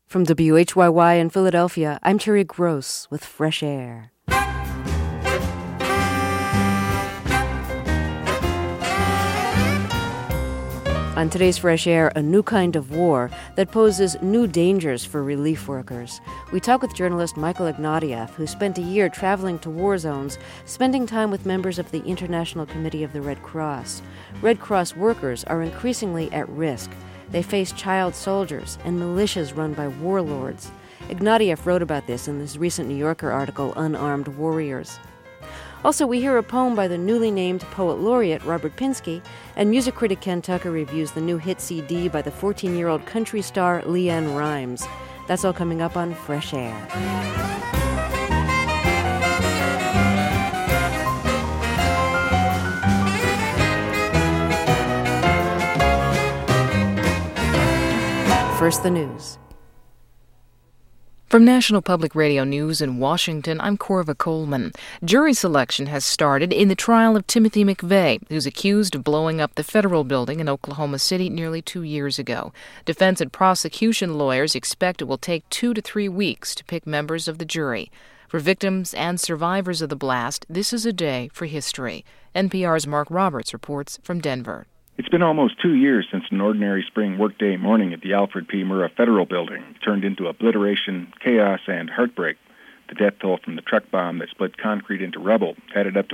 From WHYY in Philadelphia, I'm Terry Gross with Fresh Air. On today's Fresh Air, a new kind of war that poses new dangers for relief workers. We talk with journalist Michael Ignatieff, who spent a year traveling to war zones, spending time with members of the International Committee of the Red Cross. Red Cross workers are increasingly at risk. They face child soldiers and militias run by warlords. Ignatieff wrote about this in his recent New Yorker article, Unarmed Warriors. Also, we hear a poem by the newly named poet laureate Robert Pinsky, and music critic Ken Tucker reviews the new hit CD by the 14-year-old country star LeAnn Rimes. That's all coming up on Fresh Air. First, the news. From National Public Radio News in Washington, I'm Corva Coleman. Jury selection has started in the trial of Timothy McVeigh, who's accused of blowing up the federal building in Oklahoma City nearly 2 years ago. Defense and prosecution lawyers expect it will take 2 to 3 weeks to pick members of the jury. For victims and survivors of the blast, this is a day for history. NPR's Mark Roberts reports from Denver. It's been almost 2 years since an ordinary spring workday morning at the Alfred P. Murrah Federal Building turned into obliteration, chaos, and heartbreak. The death toll from the truck bomb that split concrete into rubble added up to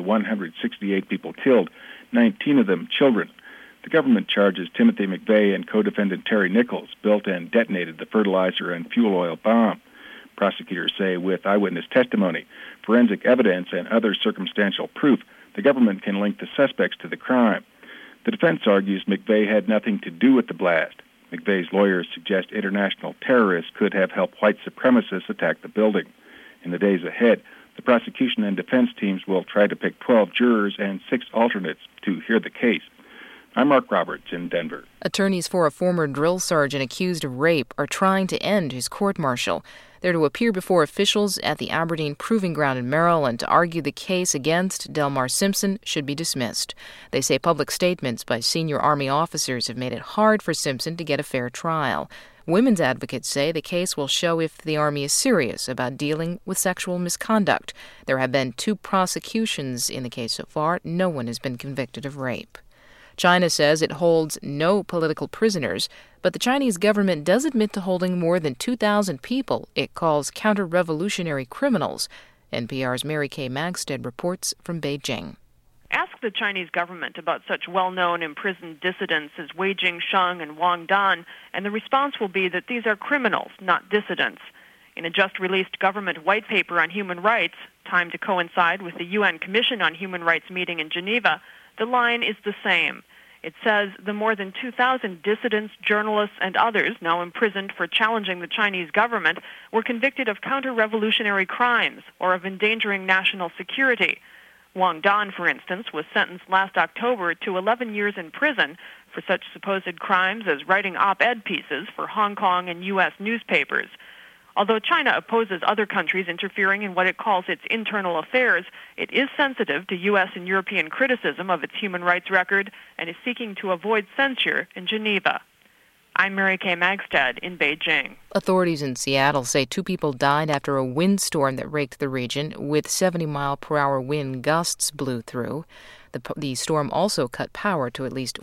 168 people killed, 19 of them children. The government charges Timothy McVeigh and co-defendant Terry Nichols built and detonated the fertilizer and fuel oil bomb. Prosecutors say with eyewitness testimony, forensic evidence, and other circumstantial proof, the government can link the suspects to the crime. The defense argues McVeigh had nothing to do with the blast. McVeigh's lawyers suggest international terrorists could have helped white supremacists attack the building. In the days ahead, the prosecution and defense teams will try to pick 12 jurors and 6 alternates to hear the case. I'm Mark Roberts in Denver. Attorneys for a former drill sergeant accused of rape are trying to end his court-martial. They're to appear before officials at the Aberdeen Proving Ground in Maryland to argue the case against Delmar Simpson should be dismissed. They say public statements by senior Army officers have made it hard for Simpson to get a fair trial. Women's advocates say the case will show if the Army is serious about dealing with sexual misconduct. There have been 2 prosecutions in the case so far. No one has been convicted of rape. China says it holds no political prisoners, but the Chinese government does admit to holding more than 2,000 people it calls counter-revolutionary criminals. NPR's Mary Kay Magstead reports from Beijing. Ask the Chinese government about such well-known imprisoned dissidents as Wei Jingsheng and Wang Dan, and the response will be that these are criminals, not dissidents. In a just-released government white paper on human rights, timed to coincide with the UN Commission on Human Rights meeting in Geneva, the line is the same. It says the more than 2,000 dissidents, journalists, and others now imprisoned for challenging the Chinese government were convicted of counter-revolutionary crimes or of endangering national security. Wang Dan, for instance, was sentenced last October to 11 years in prison for such supposed crimes as writing op-ed pieces for Hong Kong and U.S. newspapers. Although China opposes other countries interfering in what it calls its internal affairs, it is sensitive to U.S. and European criticism of its human rights record and is seeking to avoid censure in Geneva. I'm Mary Kay Magstead in Beijing. Authorities in Seattle say 2 people died after a windstorm that raked the region with 70-mile-per-hour wind gusts blew through. The storm also cut power to at least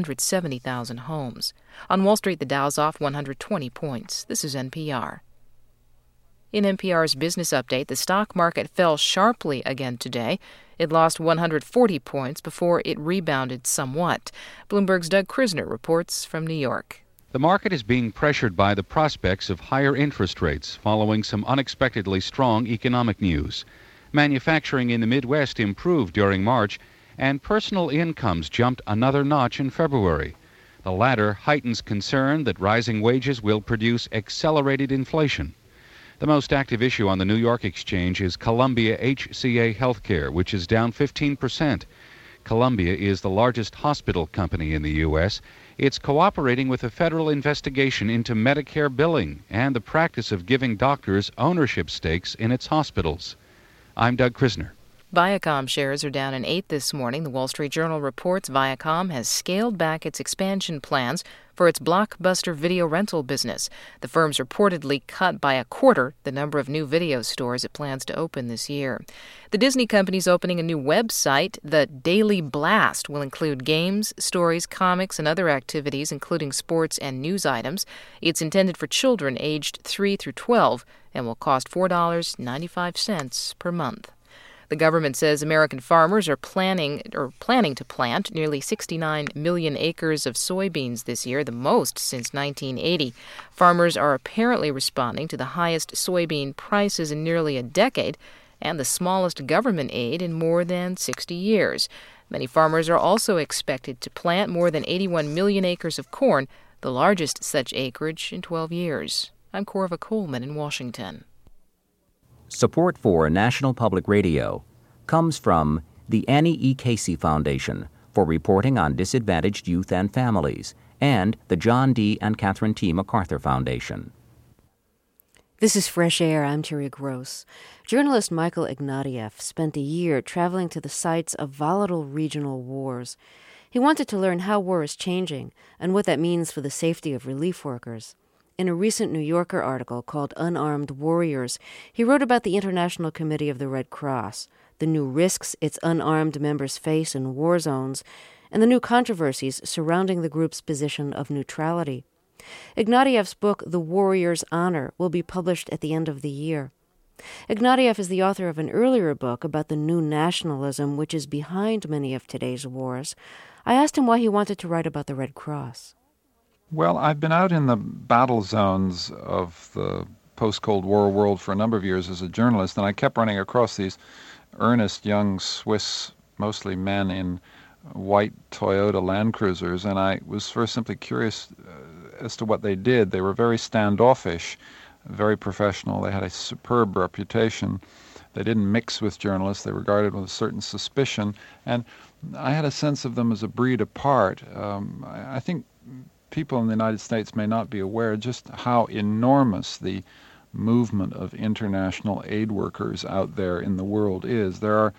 170,000 homes. On Wall Street, the Dow's off 120 points. This is NPR. In NPR's business update, the stock market fell sharply again today. It lost 140 points before it rebounded somewhat. Bloomberg's Doug Krisner reports from New York. The market is being pressured by the prospects of higher interest rates following some unexpectedly strong economic news. Manufacturing in the Midwest improved during March, and personal incomes jumped another notch in February. The latter heightens concern that rising wages will produce accelerated inflation. The most active issue on the New York Exchange is Columbia HCA Healthcare, which is down 15%. Columbia is the largest hospital company in the U.S. It's cooperating with a federal investigation into Medicare billing and the practice of giving doctors ownership stakes in its hospitals. I'm Doug Krisner. Viacom shares are down an eighth this morning. The Wall Street Journal reports Viacom has scaled back its expansion plans for its blockbuster video rental business. The firm's reportedly cut by a quarter the number of new video stores it plans to open this year. The Disney company's opening a new website. The Daily Blast will include games, stories, comics, and other activities, including sports and news items. It's intended for children aged 3 through 12 and will cost $4.95 per month. The government says American farmers are planning to plant nearly 69 million acres of soybeans this year, the most since 1980. Farmers are apparently responding to the highest soybean prices in nearly a decade and the smallest government aid in more than 60 years. Many farmers are also expected to plant more than 81 million acres of corn, the largest such acreage in 12 years. I'm Corva Coleman in Washington. Support for National Public Radio comes from the Annie E. Casey Foundation for reporting on disadvantaged youth and families, and the John D. and Catherine T. MacArthur Foundation. This is Fresh Air. I'm Terry Gross. Journalist Michael Ignatieff spent a year traveling to the sites of volatile regional wars. He wanted to learn how war is changing and what that means for the safety of relief workers. In a recent New Yorker article called Unarmed Warriors, he wrote about the International Committee of the Red Cross, the new risks its unarmed members face in war zones, and the new controversies surrounding the group's position of neutrality. Ignatieff's book, The Warrior's Honor, will be published at the end of the year. Ignatieff is the author of an earlier book about the new nationalism which is behind many of today's wars. I asked him why he wanted to write about the Red Cross. Well, I've been out in the battle zones of the post-Cold War world for a number of years as a journalist, and I kept running across these earnest young Swiss, mostly men in white Toyota Land Cruisers, and I was first simply curious as to what they did. They were very standoffish, very professional. They had a superb reputation. They didn't mix with journalists. They were regarded with a certain suspicion, and I had a sense of them as a breed apart. I think people in the United States may not be aware just how enormous the movement of international aid workers out there in the world is. There are,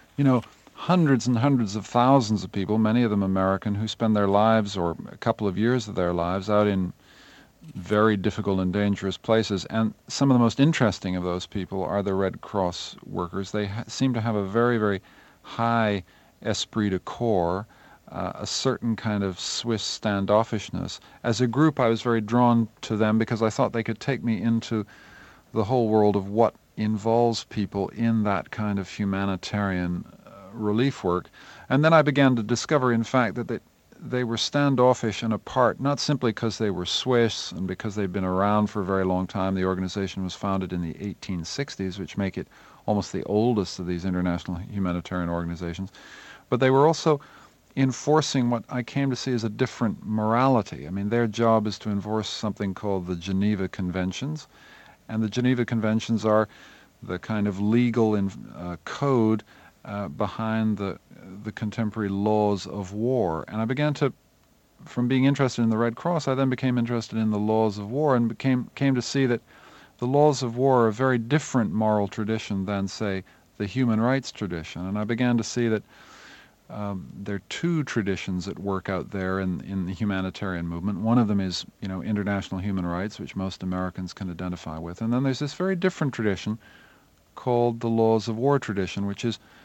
hundreds and hundreds of thousands of people, many of them American, who spend their lives or a couple of years of their lives out in very difficult and dangerous places. And some of the most interesting of those people are the Red Cross workers. They seem to have a very, very high esprit de corps, a certain kind of Swiss standoffishness. As a group, I was very drawn to them because I thought they could take me into the whole world of what involves people in that kind of humanitarian relief work. And then I began to discover, in fact, that they were standoffish and apart, not simply because they were Swiss and because they'd been around for a very long time. The organization was founded in the 1860s, which make it almost the oldest of these international humanitarian organizations. But they were also enforcing what I came to see as a different morality. I mean, their job is to enforce something called the Geneva Conventions, and the Geneva Conventions are the kind of legal code behind the contemporary laws of war. And I began to, from being interested in the Red Cross, I then became interested in the laws of war and came to see that the laws of war are a very different moral tradition than, say, the human rights tradition. And I began to see that there are two traditions at work out there in the humanitarian movement. One of them is, international human rights, which most Americans can identify with. And then there's this very different tradition called the laws of war tradition, which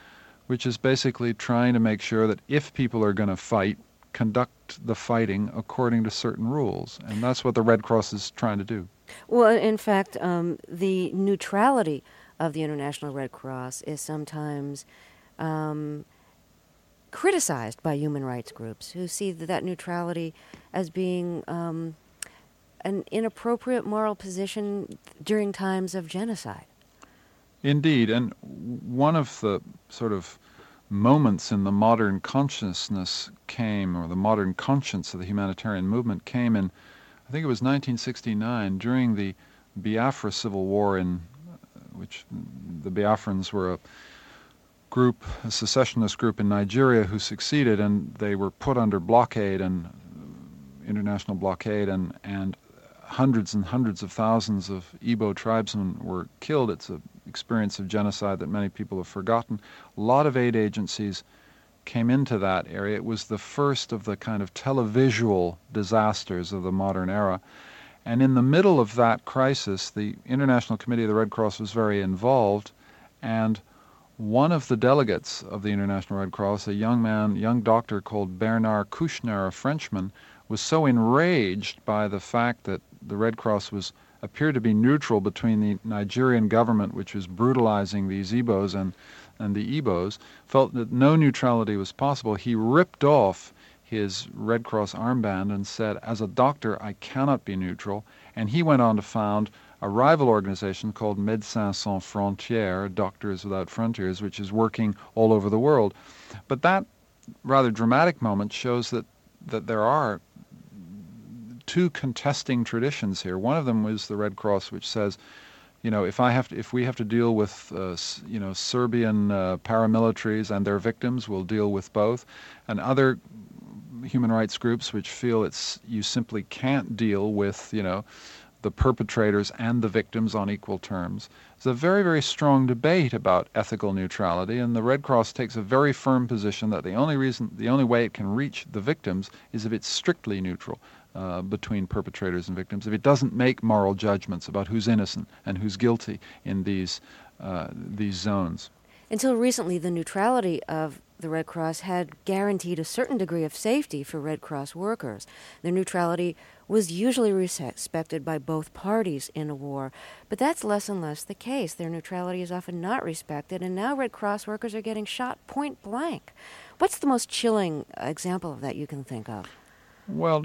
is basically trying to make sure that if people are going to fight, conduct the fighting according to certain rules. And that's what the Red Cross is trying to do. Well, in fact, the neutrality of the International Red Cross is sometimes criticized by human rights groups who see that neutrality as being an inappropriate moral position during times of genocide. Indeed, and one of the sort of moments in the modern consciousness came, or the modern conscience of the humanitarian movement came in, I think it was 1969, during the Biafra Civil War, in which the Biafrans were a secessionist group in Nigeria who succeeded, and they were put under blockade and international blockade, and hundreds and hundreds of thousands of Igbo tribesmen were killed. It's an experience of genocide that many people have forgotten. A lot of aid agencies came into that area. It was the first of the kind of televisual disasters of the modern era. And in the middle of that crisis, the International Committee of the Red Cross was very involved, and one of the delegates of the International Red Cross, a young doctor called Bernard Kouchner, a Frenchman, was so enraged by the fact that the Red Cross appeared to be neutral between the Nigerian government, which was brutalizing these Igbos, and the Igbos, felt that no neutrality was possible. He ripped off his Red Cross armband and said, as a doctor, I cannot be neutral. And he went on to found a rival organization called Médecins Sans Frontières, Doctors Without Frontiers, which is working all over the world. But that rather dramatic moment shows that there are two contesting traditions here. One of them was the Red Cross, which says, if we have to deal with Serbian paramilitaries and their victims, we'll deal with both. And other human rights groups which feel you simply can't deal with the perpetrators and the victims on equal terms. It's a very, very strong debate about ethical neutrality, and the Red Cross takes a very firm position that the only way it can reach the victims is if it's strictly neutral between perpetrators and victims, if it doesn't make moral judgments about who's innocent and who's guilty in these zones. Until recently, the neutrality of the Red Cross had guaranteed a certain degree of safety for Red Cross workers. Their neutrality was usually respected by both parties in a war, but that's less and less the case. Their neutrality is often not respected, and now Red Cross workers are getting shot point blank. What's the most chilling example of that you can think of? Well,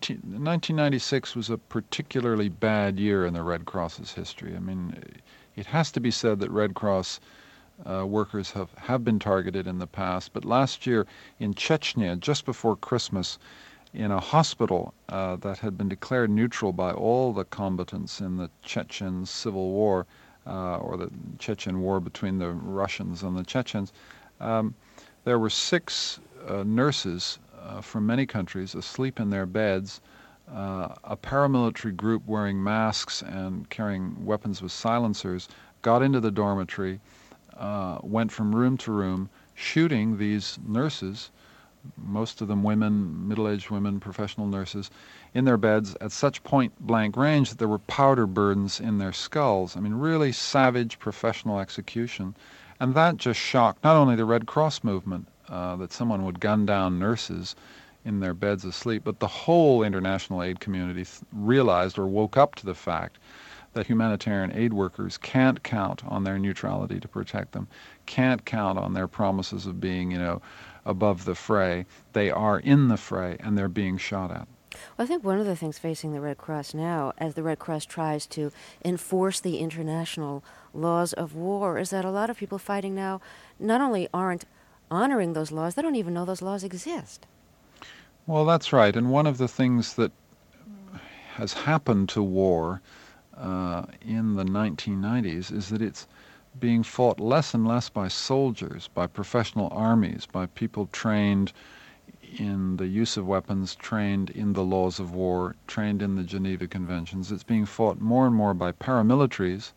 1996 was a particularly bad year in the Red Cross's history. I mean, it has to be said that Red Cross workers have been targeted in the past, but last year in Chechnya, just before Christmas, in a hospital that had been declared neutral by all the combatants in the Chechen civil war, or the Chechen war between the Russians and the Chechens, there were 6 nurses from many countries asleep in their beds. A paramilitary group wearing masks and carrying weapons with silencers got into the dormitory, went from room to room, shooting these nurses, most of them women, middle-aged women, professional nurses, in their beds at such point-blank range that there were powder burns in their skulls. I mean, really savage professional execution. And that just shocked not only the Red Cross movement, that someone would gun down nurses in their beds asleep, but the whole international aid community realized or woke up to the fact that humanitarian aid workers can't count on their neutrality to protect them, can't count on their promises of being, above the fray. They are in the fray, and they're being shot at. Well, I think one of the things facing the Red Cross now, as the Red Cross tries to enforce the international laws of war, is that a lot of people fighting now not only aren't honoring those laws, they don't even know those laws exist. Well, that's right. And one of the things that has happened to war in the 1990s is that it's being fought less and less by soldiers, by professional armies, by people trained in the use of weapons, trained in the laws of war, trained in the Geneva Conventions. It's being fought more and more by paramilitaries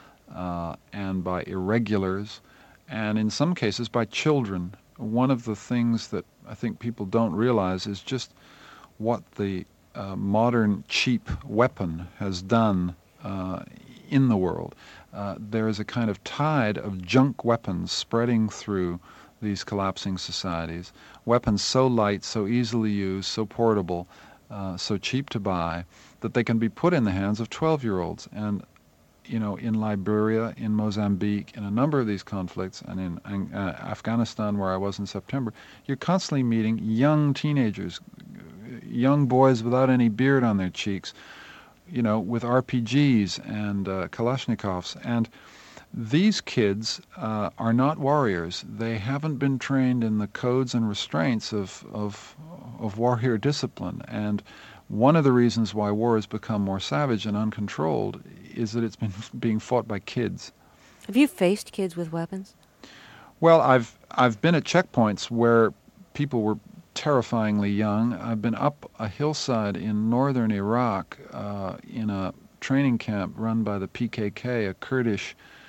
and by irregulars, and in some cases by children. One of the things that I think people don't realize is just what the modern cheap weapon has done in the world. There is a kind of tide of junk weapons spreading through these collapsing societies. Weapons so light, so easily used, so portable, so cheap to buy, that they can be put in the hands of 12-year-olds. And, in Liberia, in Mozambique, in a number of these conflicts, and in Afghanistan, where I was in September, you're constantly meeting young teenagers, young boys without any beard on their cheeks, with RPGs and Kalashnikovs. And these kids are not warriors. They haven't been trained in the codes and restraints of warrior discipline. And one of the reasons why war has become more savage and uncontrolled is that it's been being fought by kids. Have you faced kids with weapons? Well, I've been at checkpoints where people were terrifyingly young. I've been up a hillside in northern Iraq in a training camp run by the PKK, a Kurdish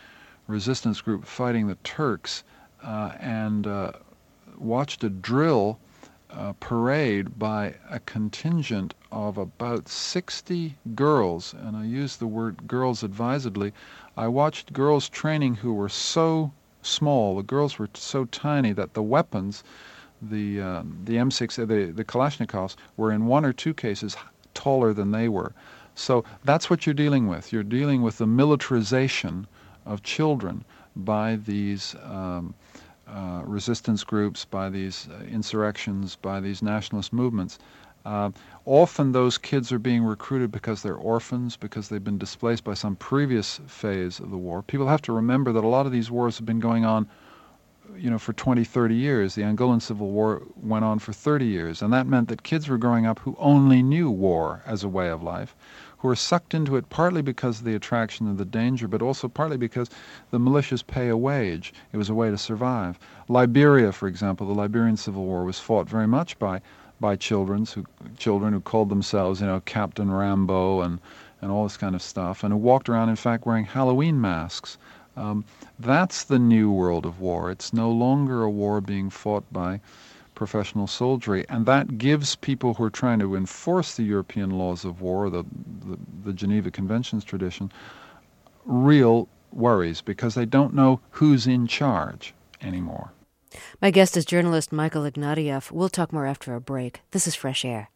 resistance group fighting the Turks and watched a drill parade by a contingent of about 60 girls, and I use the word girls advisedly. I watched girls training who were so small, the girls were so tiny that the weapons, the M6, the Kalashnikovs, were in one or two cases taller than they were. So that's what you're dealing with. You're dealing with the militarization of children by these resistance groups, by these insurrections, by these nationalist movements. Often those kids are being recruited because they're orphans, because they've been displaced by some previous phase of the war. People have to remember that a lot of these wars have been going on, for 20, 30 years. The Angolan Civil War went on for 30 years, and that meant that kids were growing up who only knew war as a way of life, who were sucked into it partly because of the attraction and the danger, but also partly because the militias pay a wage. It was a way to survive. Liberia, for example, the Liberian Civil War was fought very much by children who called themselves, Captain Rambo and all this kind of stuff, and who walked around, in fact, wearing Halloween masks. That's the new world of war. It's no longer a war being fought by professional soldiery, and that gives people who are trying to enforce the European laws of war, the Geneva Conventions tradition, real worries, because they don't know who's in charge anymore. My guest is journalist Michael Ignatieff. We'll talk more after a break. This is Fresh Air.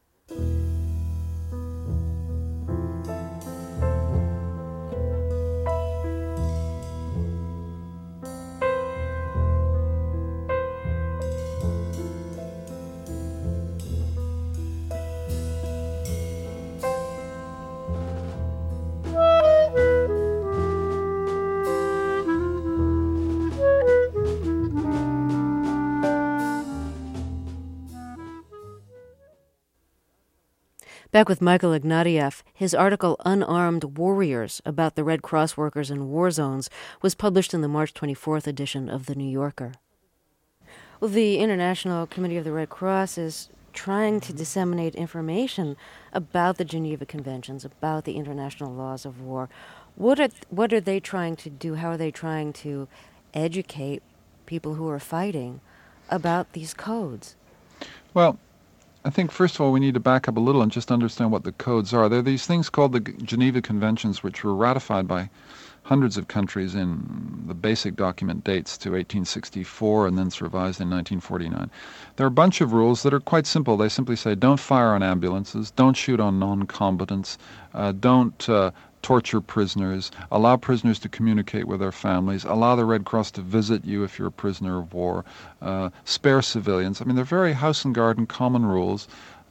Back with Michael Ignatieff. His article, Unarmed Warriors, about the Red Cross workers in war zones, was published in the March 24th edition of The New Yorker. Well, the International Committee of the Red Cross is trying to disseminate information about the Geneva Conventions, about the international laws of war. What are they trying to do? How are they trying to educate people who are fighting about these codes? Well, I think, first of all, we need to back up a little and just understand what the codes are. There are these things called the Geneva Conventions, which were ratified by hundreds of countries in the basic document dates to 1864 and then it's revised in 1949. There are a bunch of rules that are quite simple. They simply say don't fire on ambulances, don't shoot on non-combatants, don't torture prisoners, allow prisoners to communicate with their families, allow the Red Cross to visit you if you're a prisoner of war, spare civilians. I mean, they're very house and garden common rules,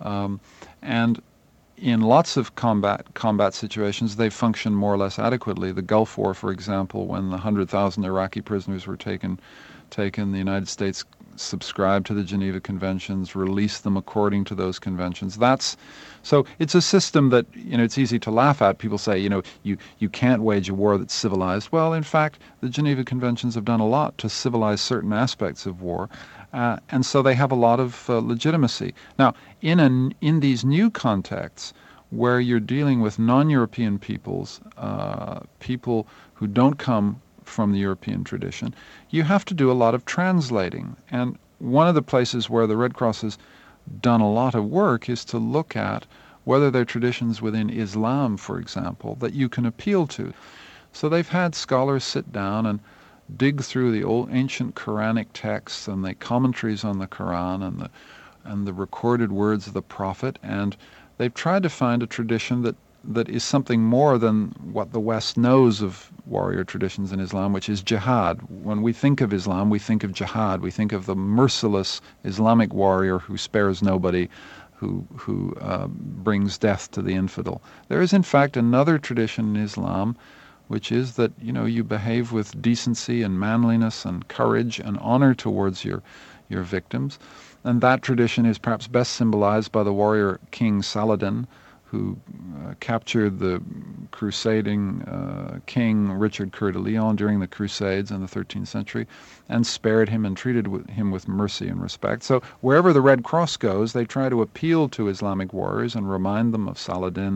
and in lots of combat situations, they function more or less adequately. The Gulf War, for example, when the 100,000 Iraqi prisoners were taken, the United States subscribed to the Geneva Conventions, released them according to those conventions. So it's a system that, it's easy to laugh at. People say, you can't wage a war that's civilized. Well, in fact, the Geneva Conventions have done a lot to civilize certain aspects of war. And so they have a lot of legitimacy. Now, in these new contexts where you're dealing with non-European peoples, people who don't come from the European tradition, you have to do a lot of translating. And one of the places where the Red Cross has done a lot of work is to look at whether there are traditions within Islam, for example, that you can appeal to. So they've had scholars sit down and dig through the old ancient Quranic texts and the commentaries on the Quran and the recorded words of the Prophet, and they've tried to find a tradition that is something more than what the West knows of warrior traditions in Islam, which is jihad. When we think of Islam, we think of jihad. We think of the merciless Islamic warrior who spares nobody, who brings death to the infidel. There is, in fact, another tradition in Islam, which is that, you behave with decency and manliness and courage and honor towards your victims. And that tradition is perhaps best symbolized by the warrior king Saladin, who captured the crusading king Richard Coeur de Lion during the Crusades in the 13th century and spared him and treated him with mercy and respect. So wherever the Red Cross goes, they try to appeal to Islamic warriors and remind them of Saladin,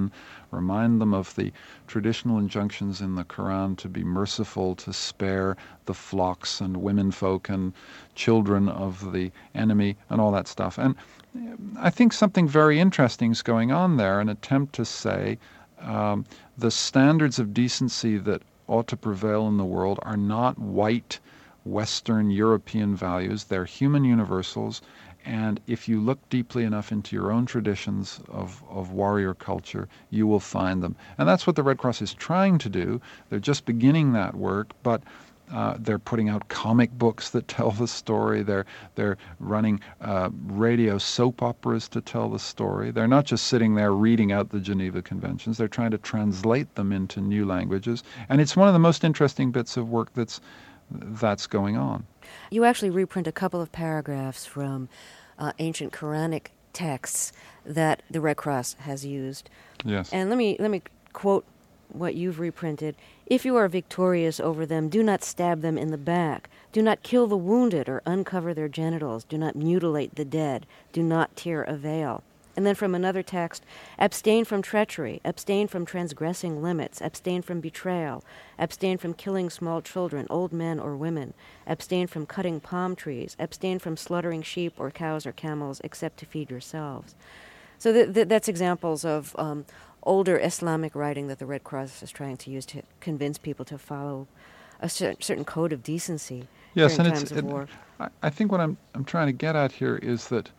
remind them of the traditional injunctions in the Quran to be merciful, to spare the flocks and womenfolk and children of the enemy and all that stuff. And I think something very interesting is going on there, an attempt to say the standards of decency that ought to prevail in the world are not white, Western European values. They're human universals. And if you look deeply enough into your own traditions of warrior culture, you will find them. And that's what the Red Cross is trying to do. They're just beginning that work, but they're putting out comic books that tell the story. They're running radio soap operas to tell the story. They're not just sitting there reading out the Geneva Conventions. They're trying to translate them into new languages. And it's one of the most interesting bits of work that's going on. You actually reprint a couple of paragraphs from ancient Quranic texts that the Red Cross has used. Yes. And let me quote what you've reprinted. If you are victorious over them, do not stab them in the back. Do not kill the wounded or uncover their genitals. Do not mutilate the dead. Do not tear a veil. And then from another text, abstain from treachery, abstain from transgressing limits, abstain from betrayal, abstain from killing small children, old men or women, abstain from cutting palm trees, abstain from slaughtering sheep or cows or camels except to feed yourselves. So that's examples of older Islamic writing that the Red Cross is trying to use to convince people to follow a certain code of decency during times of war. I think what I'm trying to get at here is that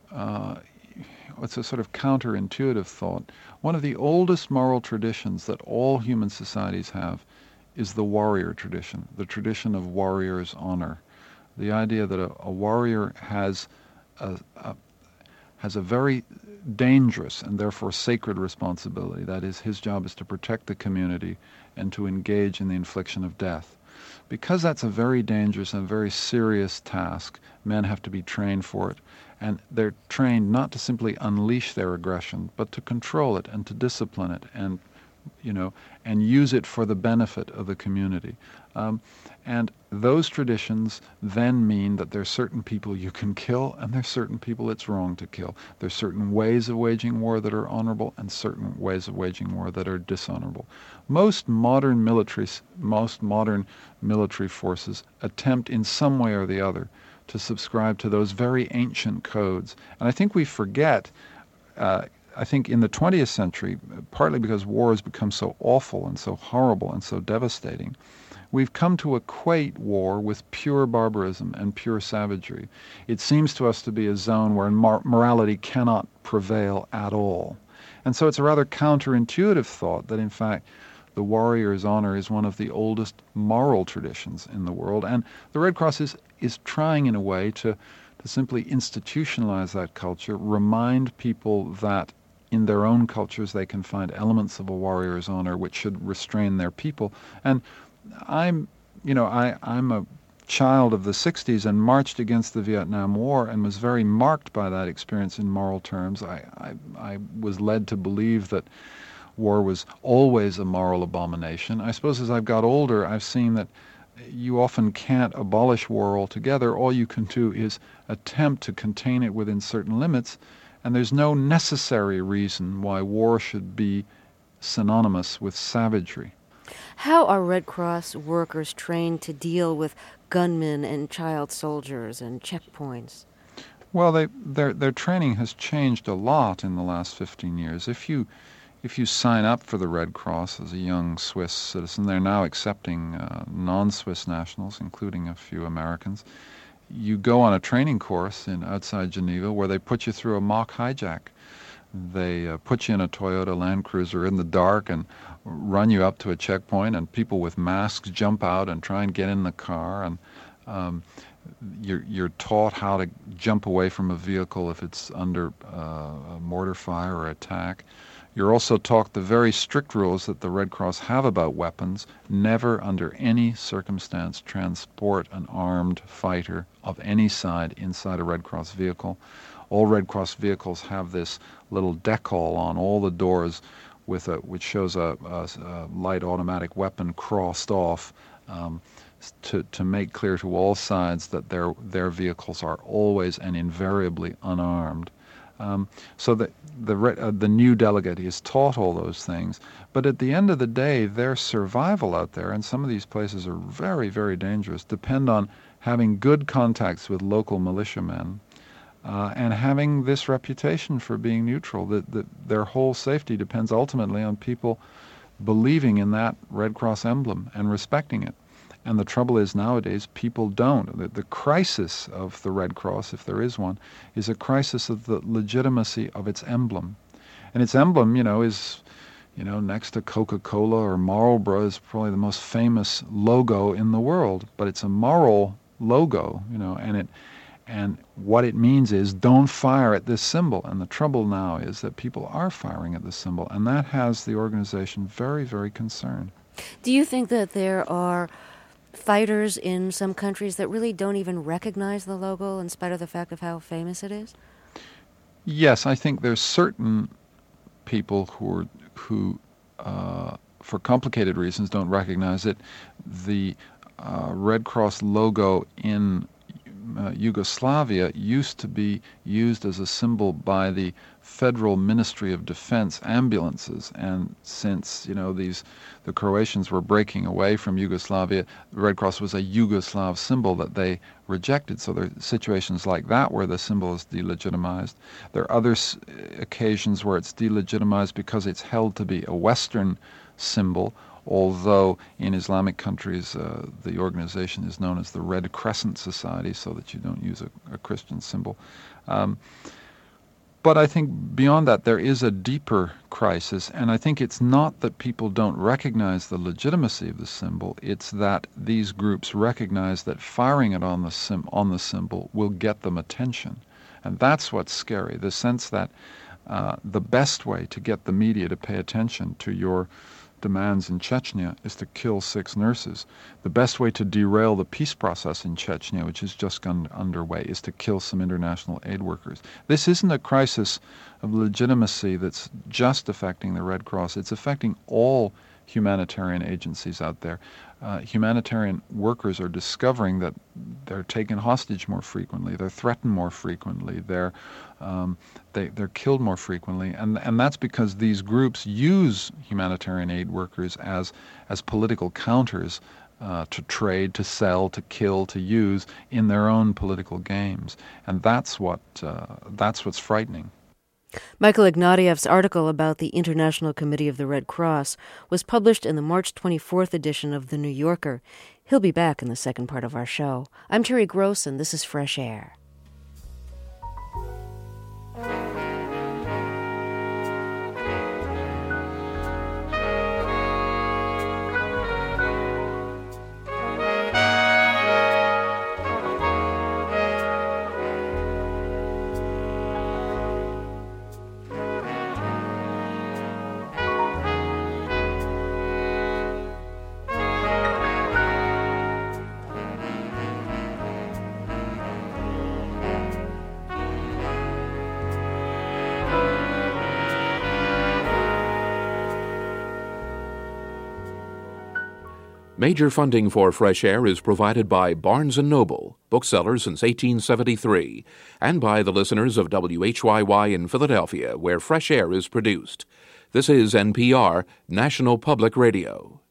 it's a sort of counterintuitive thought. One of the oldest moral traditions that all human societies have is the warrior tradition, the tradition of warrior's honor. The idea that a warrior has a very dangerous and therefore sacred responsibility. That is, his job is to protect the community and to engage in the infliction of death. Because that's a very dangerous and very serious task, men have to be trained for it. And they're trained not to simply unleash their aggression, but to control it and to discipline it and use it for the benefit of the community. And those traditions then mean that there's certain people you can kill and there's certain people it's wrong to kill. There's certain ways of waging war that are honorable and certain ways of waging war that are dishonorable. Most modern military forces attempt in some way or the other to subscribe to those very ancient codes. And I think we forget, I think in the 20th century, partly because war has become so awful and so horrible and so devastating, we've come to equate war with pure barbarism and pure savagery. It seems to us to be a zone where morality cannot prevail at all. And so it's a rather counterintuitive thought that, in fact, the warrior's honor is one of the oldest moral traditions in the world. And the Red Cross is trying, in a way, to simply institutionalize that culture, remind people that in their own cultures they can find elements of a warrior's honor which should restrain their people. And I'm a child of the 60s and marched against the Vietnam War and was very marked by that experience in moral terms. I was led to believe that war was always a moral abomination. I suppose as I've got older, I've seen that you often can't abolish war altogether. All you can do is attempt to contain it within certain limits, and there's no necessary reason why war should be synonymous with savagery. How are Red Cross workers trained to deal with gunmen and child soldiers and checkpoints? Well, their training has changed a lot in the last 15 years. If you sign up for the Red Cross as a young Swiss citizen, they're now accepting non-Swiss nationals, including a few Americans. You go on a training course outside Geneva where they put you through a mock hijack. They put you in a Toyota Land Cruiser in the dark and run you up to a checkpoint, and people with masks jump out and try and get in the car, and you're taught how to jump away from a vehicle if it's under a mortar fire or attack. You're also taught the very strict rules that the Red Cross have about weapons: never under any circumstance transport an armed fighter of any side inside a Red Cross vehicle. All Red Cross vehicles have this little decal on all the doors which shows a light automatic weapon crossed off to make clear to all sides that their vehicles are always and invariably unarmed. So that the new delegate is taught all those things. But at the end of the day, their survival out there, and some of these places are very, very dangerous, depend on having good contacts with local militiamen and having this reputation for being neutral. That their whole safety depends ultimately on people believing in that Red Cross emblem and respecting it. And the trouble is nowadays people don't. The crisis of the Red Cross, if there is one, is a crisis of the legitimacy of its emblem. And its emblem, is, next to Coca-Cola or Marlboro, is probably the most famous logo in the world. But it's a moral logo, and what it means is don't fire at this symbol. And the trouble now is that people are firing at this symbol, and that has the organization very, very concerned. Do you think that there are fighters in some countries that really don't even recognize the logo in spite of the fact of how famous it is? Yes, I think there's certain people who for complicated reasons, don't recognize it. The Red Cross logo in Yugoslavia used to be used as a symbol by the Federal Ministry of Defense ambulances, and since the Croatians were breaking away from Yugoslavia, the Red Cross was a Yugoslav symbol that they rejected. So there are situations like that where the symbol is delegitimized. There are other occasions where it's delegitimized because it's held to be a Western symbol, although in Islamic countries the organization is known as the Red Crescent Society, so that you don't use a Christian symbol. But I think beyond that there is a deeper crisis, and I think it's not that people don't recognize the legitimacy of the symbol, it's that these groups recognize that firing it on the symbol will get them attention. And that's what's scary, the sense that the best way to get the media to pay attention to your demands in Chechnya is to kill 6 nurses. The best way to derail the peace process in Chechnya, which has just gone underway, is to kill some international aid workers. This isn't a crisis of legitimacy that's just affecting the Red Cross. It's affecting all humanitarian agencies out there. Humanitarian workers are discovering that they're taken hostage more frequently, they're threatened more frequently, they're killed more frequently, and that's because these groups use humanitarian aid workers as political counters to trade, to sell, to kill, to use in their own political games, and that's what's frightening. Michael Ignatieff's article about the International Committee of the Red Cross was published in the March 24th edition of The New Yorker. He'll be back in the second part of our show. I'm Terry Gross, and this is Fresh Air. Major funding for Fresh Air is provided by Barnes & Noble, bookseller since 1873, and by the listeners of WHYY in Philadelphia, where Fresh Air is produced. This is NPR, National Public Radio.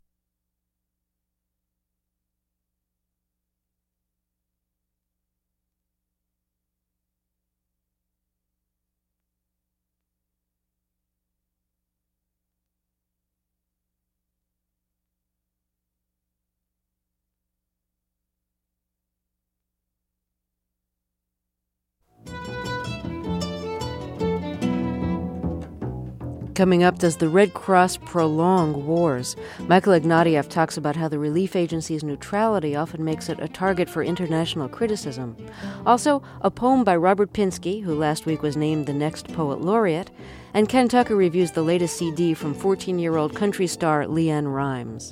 Coming up, does the Red Cross prolong wars? Michael Ignatieff talks about how the relief agency's neutrality often makes it a target for international criticism. Also, a poem by Robert Pinsky, who last week was named the next poet laureate, and Ken Tucker reviews the latest CD from 14-year-old country star LeAnn Rimes.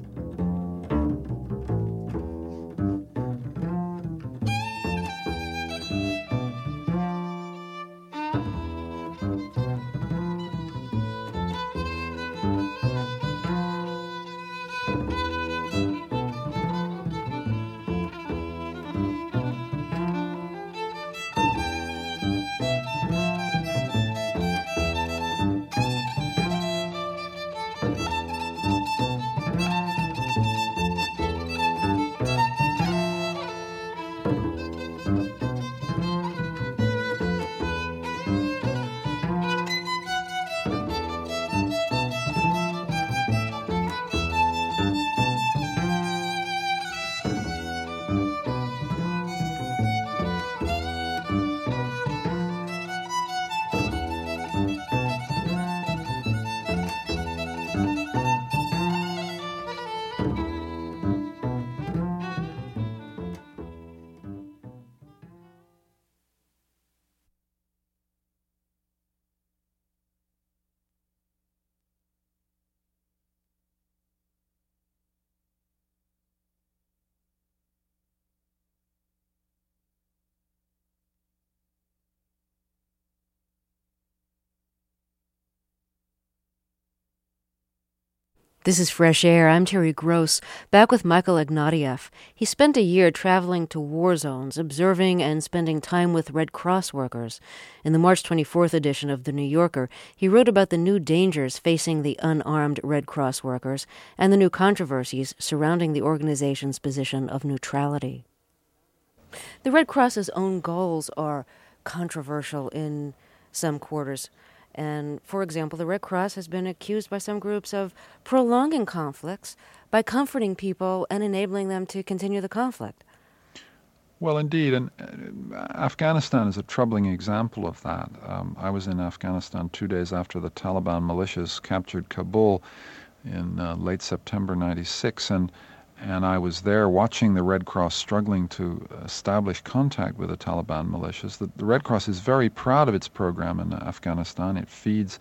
This is Fresh Air. I'm Terry Gross, back with Michael Ignatieff. He spent a year traveling to war zones, observing and spending time with Red Cross workers. In the March 24th edition of The New Yorker, he wrote about the new dangers facing the unarmed Red Cross workers and the new controversies surrounding the organization's position of neutrality. The Red Cross's own goals are controversial in some quarters. And, for example, the Red Cross has been accused by some groups of prolonging conflicts by comforting people and enabling them to continue the conflict. Well, indeed, and Afghanistan is a troubling example of that. I was in Afghanistan 2 days after the Taliban militias captured Kabul in late September '96, and I was there watching the Red Cross struggling to establish contact with the Taliban militias. The Red Cross is very proud of its program in Afghanistan. It feeds,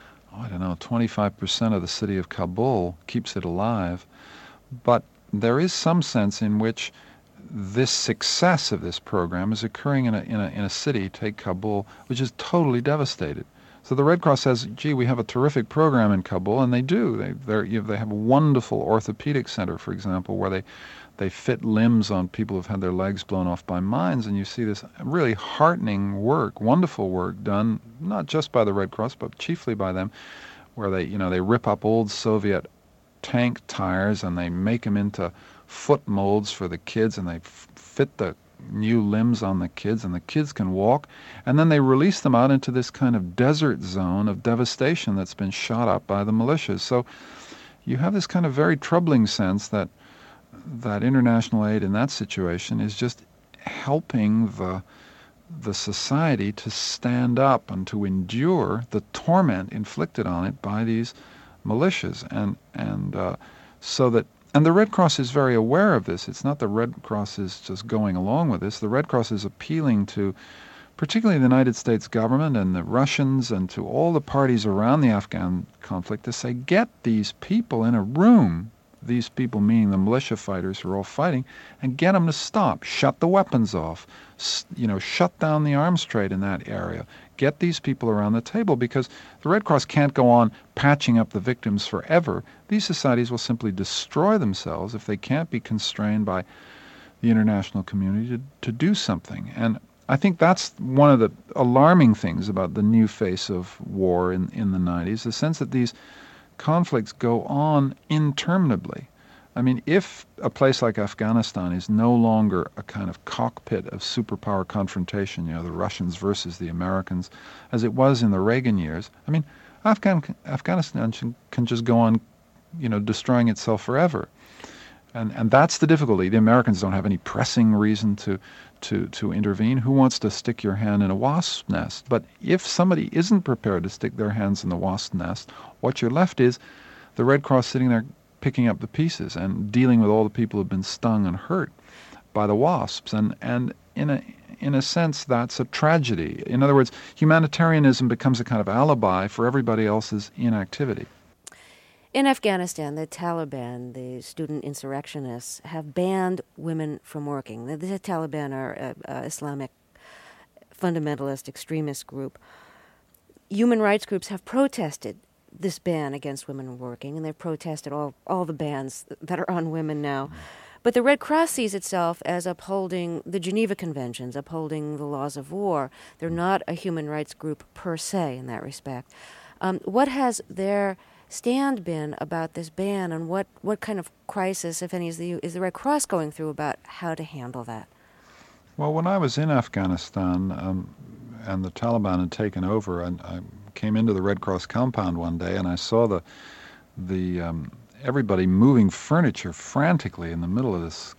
25% of the city of Kabul, keeps it alive. But there is some sense in which this success of this program is occurring in a city, take Kabul, which is totally devastated. So the Red Cross says, gee, we have a terrific program in Kabul, and they do. They have a wonderful orthopedic center, for example, where they fit limbs on people who've had their legs blown off by mines, and you see this really heartening work, wonderful work done, not just by the Red Cross, but chiefly by them, where they rip up old Soviet tank tires and they make them into foot molds for the kids, and they fit the new limbs on the kids, and the kids can walk, and then they release them out into this kind of desert zone of devastation that's been shot up by the militias. So you have this kind of very troubling sense that international aid in that situation is just helping the society to stand up and to endure the torment inflicted on it by these militias, and the Red Cross is very aware of this. It's not the Red Cross is just going along with this. The Red Cross is appealing to particularly the United States government and the Russians and to all the parties around the Afghan conflict to say, get these people in a room, these people meaning the militia fighters who are all fighting, and get them to stop. Shut the weapons off. Shut down the arms trade in that area. Get these people around the table, because the Red Cross can't go on patching up the victims forever. These societies will simply destroy themselves if they can't be constrained by the international community to do something. And I think that's one of the alarming things about the new face of war in the 90s, the sense that these conflicts go on interminably. I mean, if a place like Afghanistan is no longer a kind of cockpit of superpower confrontation, the Russians versus the Americans, as it was in the Reagan years, I mean, Afghanistan can just go on, destroying itself forever. And that's the difficulty. The Americans don't have any pressing reason to intervene. Who wants to stick your hand in a wasp's nest? But if somebody isn't prepared to stick their hands in the wasp's nest, what you're left is the Red Cross sitting there picking up the pieces and dealing with all the people who've been stung and hurt by the wasps. And in a sense, that's a tragedy. In other words, humanitarianism becomes a kind of alibi for everybody else's inactivity. In Afghanistan, the Taliban, the student insurrectionists, have banned women from working. The Taliban are an Islamic fundamentalist extremist group. Human rights groups have protested this ban against women working, and they've protested all the bans that are on women now. But the Red Cross sees itself as upholding the Geneva Conventions, upholding the laws of war. They're not a human rights group per se in that respect. What has their stand been about this ban, and what kind of crisis, if any, is the Red Cross going through about how to handle that? Well, when I was in Afghanistan and the Taliban had taken over, and I came into the Red Cross compound one day, and I saw the everybody moving furniture frantically in the middle of this,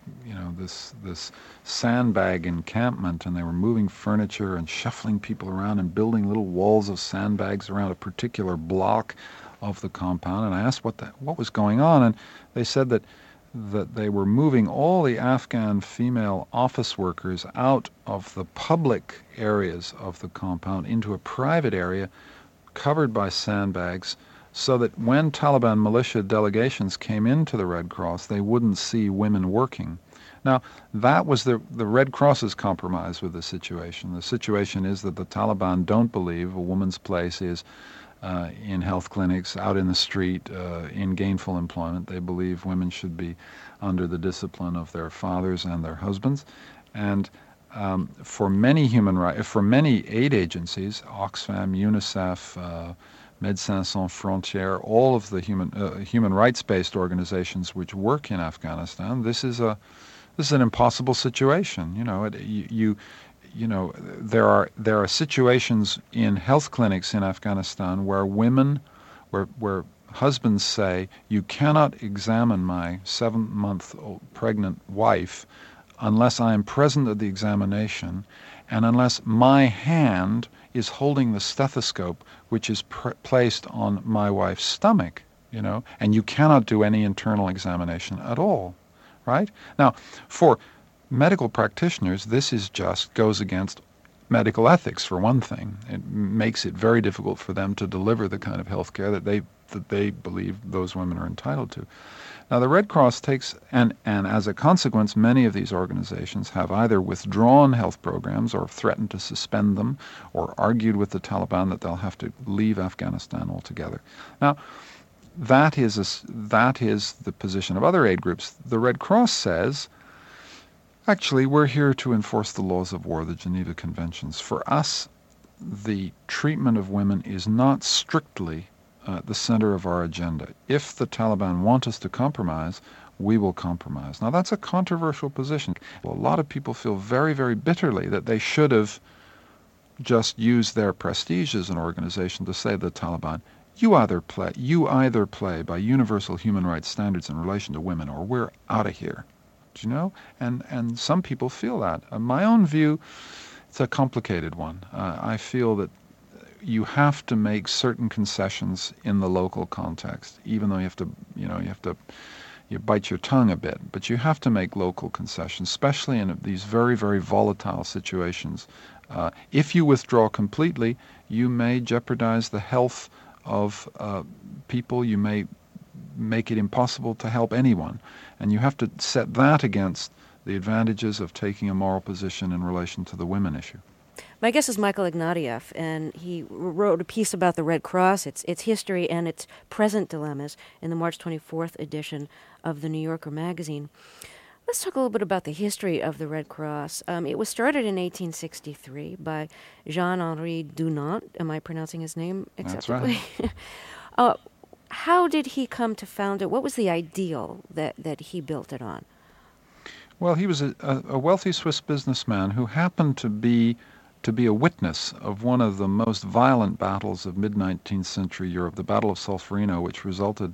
this sandbag encampment, and they were moving furniture and shuffling people around and building little walls of sandbags around a particular block of the compound. And I asked what was going on, and they said that they were moving all the Afghan female office workers out of the public areas of the compound into a private area covered by sandbags, so that when Taliban militia delegations came into the Red Cross, they wouldn't see women working. Now, that was the Red Cross's compromise with the situation. The situation is that the Taliban don't believe a woman's place is in health clinics, out in the street, in gainful employment. They believe women should be under the discipline of their fathers and their husbands. And for many aid agencies, Oxfam, UNICEF, Médecins Sans Frontières, all of the human rights-based organizations which work in Afghanistan, this is an impossible situation. There are situations in health clinics in Afghanistan where husbands say, you cannot examine my 7-month-old pregnant wife unless I am present at the examination and unless my hand is holding the stethoscope which is placed on my wife's stomach, and you cannot do any internal examination at all, right? Now, for medical practitioners, this goes against medical ethics, for one thing. It makes it very difficult for them to deliver the kind of health care that they believe those women are entitled to. Now, the Red Cross and as a consequence, many of these organizations have either withdrawn health programs or threatened to suspend them or argued with the Taliban that they'll have to leave Afghanistan altogether. Now, that is the position of other aid groups. The Red Cross says, actually, we're here to enforce the laws of war, the Geneva Conventions. For us, the treatment of women is not strictly the center of our agenda. If the Taliban want us to compromise, we will compromise. Now, that's a controversial position. A lot of people feel very, very bitterly that they should have just used their prestige as an organization to say to the Taliban, you either play by universal human rights standards in relation to women, or we're out of here. Do you know? And some people feel that. My own view, it's a complicated one. I feel that you have to make certain concessions in the local context, even though you bite your tongue a bit, but you have to make local concessions, especially in these very, very volatile situations. If you withdraw completely, you may jeopardize the health of people. You may make it impossible to help anyone. And you have to set that against the advantages of taking a moral position in relation to the women issue. My guest is Michael Ignatieff, and he wrote a piece about the Red Cross, its history, and its present dilemmas in the March 24th edition of the New Yorker magazine. Let's talk a little bit about the history of the Red Cross. It was started in 1863 by Jean-Henri Dunant. Am I pronouncing his name acceptably? That's right. How did he come to found it? What was the ideal that he built it on? Well, he was a wealthy Swiss businessman who happened to be a witness of one of the most violent battles of mid-19th century Europe, the Battle of Solferino, which resulted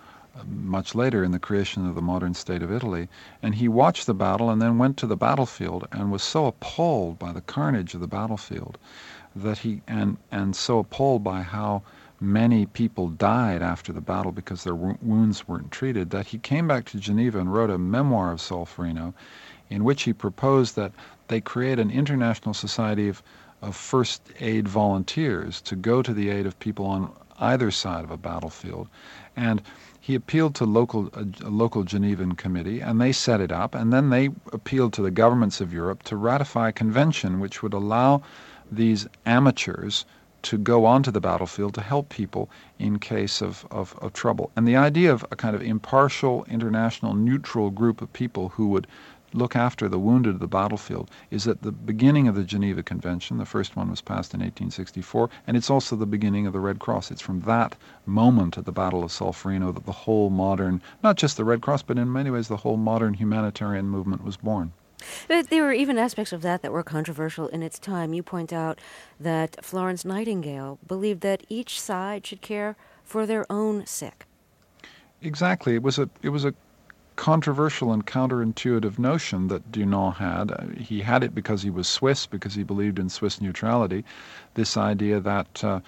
much later in the creation of the modern state of Italy. And he watched the battle and then went to the battlefield and was so appalled by the carnage of the battlefield that and so appalled by how many people died after the battle because their wounds weren't treated, that he came back to Geneva and wrote a memoir of Solferino in which he proposed that they create an international society of first aid volunteers to go to the aid of people on either side of a battlefield. And he appealed to a local Genevan committee, and they set it up, and then they appealed to the governments of Europe to ratify a convention which would allow these amateurs to go onto the battlefield to help people in case of trouble. And the idea of a kind of impartial, international, neutral group of people who would look after the wounded of the battlefield is at the beginning of the Geneva Convention. The first one was passed in 1864, and it's also the beginning of the Red Cross. It's from that moment at the Battle of Solferino that the whole modern, not just the Red Cross, but in many ways the whole modern humanitarian movement was born. But there were even aspects of that were controversial in its time. You point out that Florence Nightingale believed that each side should care for their own sick. Exactly. It was a controversial and counterintuitive notion that Dunant had. He had it because he was Swiss, because he believed in Swiss neutrality. This idea that